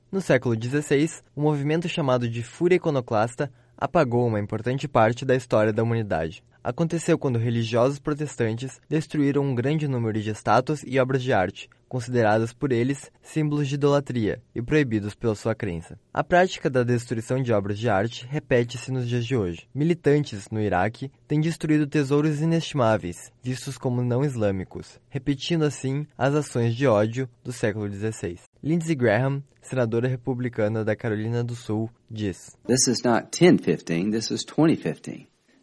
No século XVI, um movimento chamado de Fúria Iconoclasta apagou uma importante parte da história da humanidade. Aconteceu quando religiosos protestantes destruíram um grande número de estátuas e obras de arte, consideradas por eles símbolos de idolatria e proibidos pela sua crença. A prática da destruição de obras de arte repete-se nos dias de hoje. Militantes no Iraque têm destruído tesouros inestimáveis, vistos como não islâmicos, repetindo assim as ações de ódio do século XVI. Lindsey Graham, senadora republicana da Carolina do Sul, diz: This is not 1015, this is 2015.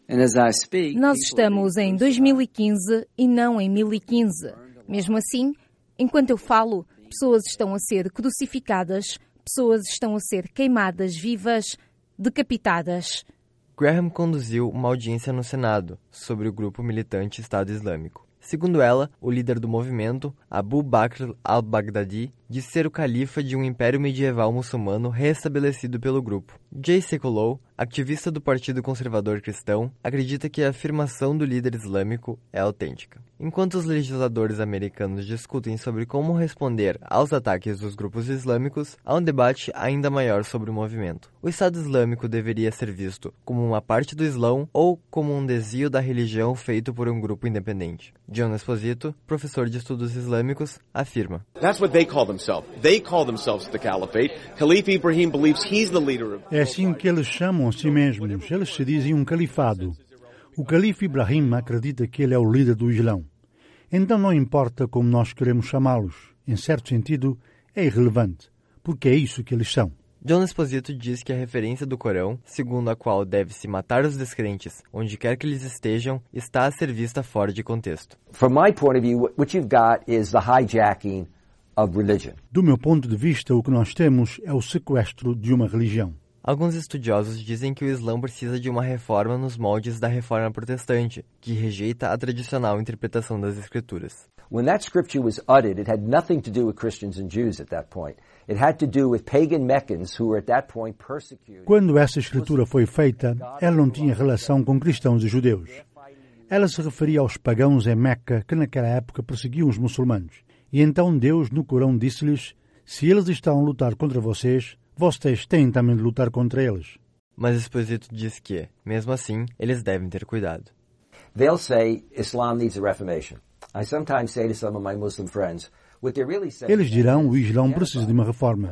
Nós estamos em 2015 e não em 1015. Mesmo assim, enquanto eu falo, pessoas estão a ser crucificadas, pessoas estão a ser queimadas vivas, decapitadas. Graham conduziu uma audiência no Senado sobre o grupo militante Estado Islâmico. Segundo ela, o líder do movimento, Abu Bakr al-Baghdadi, disse ser o califa de um império medieval muçulmano restabelecido pelo grupo. Jay Sekulow, ativista do Partido Conservador Cristão, acredita que a afirmação do líder islâmico é autêntica. Enquanto os legisladores americanos discutem sobre como responder aos ataques dos grupos islâmicos, há um debate ainda maior sobre o movimento. O Estado Islâmico deveria ser visto como uma parte do Islão ou como um desvio da religião feito por um grupo independente. John Esposito, professor de estudos islâmicos, afirma: That's what they call themselves. They call themselves the Caliphate. Caliph Ibrahim believes he's the leader of... É assim que eles chamam a si mesmos. Eles se dizem um califado. O califa Ibrahim acredita que ele é o líder do Islão. Então não importa como nós queremos chamá-los. Em certo sentido, é irrelevante, porque é isso que eles são. John Esposito diz que a referência do Corão, segundo a qual deve-se matar os descrentes onde quer que eles estejam, está a ser vista fora de contexto. From my point of view, what you've got is the hijacking of religion. Do meu ponto de vista, o que nós temos é o sequestro de uma religião. Alguns estudiosos dizem que o Islã precisa de uma reforma nos moldes da reforma protestante, que rejeita a tradicional interpretação das Escrituras. When that scripture was uttered, it had nothing to do with Christians and Jews at that point. It had to do with pagan Meccans who were at that point persecuted. Quando essa escritura foi feita, ela não tinha relação com cristãos e judeus. Ela se referia aos pagãos em Meca que naquela época perseguiam os muçulmanos. E então Deus no Corão disse-lhes: se eles estão a lutar contra vocês, vocês têm também de lutar contra eles. Mas Esposito diz que, mesmo assim, eles devem ter cuidado. They'll say Islam needs a reformation. I sometimes say to some of my Muslim friends, what they're really saying... Eles dirão o Islão precisa de uma reforma.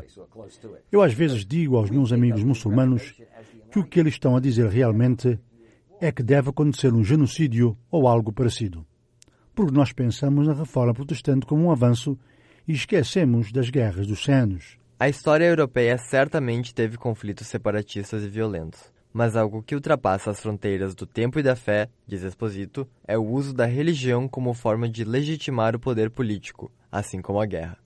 Eu às vezes digo aos meus amigos muçulmanos que o que eles estão a dizer realmente é que deve acontecer um genocídio ou algo parecido. Porque nós pensamos na reforma protestante como um avanço e esquecemos das guerras dos 100 anos. A história europeia certamente teve conflitos separatistas e violentos, mas algo que ultrapassa as fronteiras do tempo e da fé, diz Esposito, é o uso da religião como forma de legitimar o poder político, assim como a guerra.